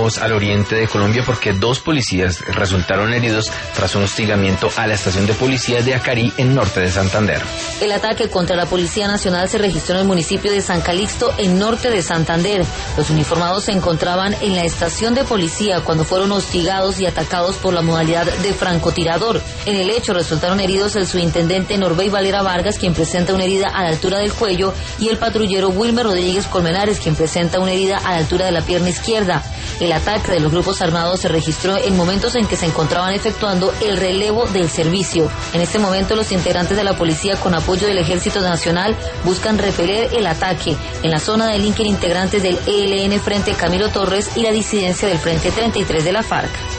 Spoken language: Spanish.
vamos al oriente de Colombia porque 2 policías resultaron heridos tras un hostigamiento a la estación de policía de Acarí, en norte de Santander. El ataque contra la Policía Nacional se registró en el municipio de San Calixto, en norte de Santander. Los uniformados se encontraban en la estación de policía cuando fueron hostigados y atacados por la modalidad de francotirador. En el hecho resultaron heridos el subintendente Norbey Valera Vargas, quien presenta una herida a la altura del cuello, y el patrullero Wilmer Rodríguez Colmenares, quien presenta una herida a la altura de la pierna izquierda. El ataque de los grupos armados se registró en momentos en que se encontraban efectuando el relevo del servicio. En este momento, los integrantes de la policía, con apoyo del Ejército Nacional, buscan repeler el ataque. En la zona delinquen integrantes del ELN Frente Camilo Torres y la disidencia del Frente 33 de la FARC.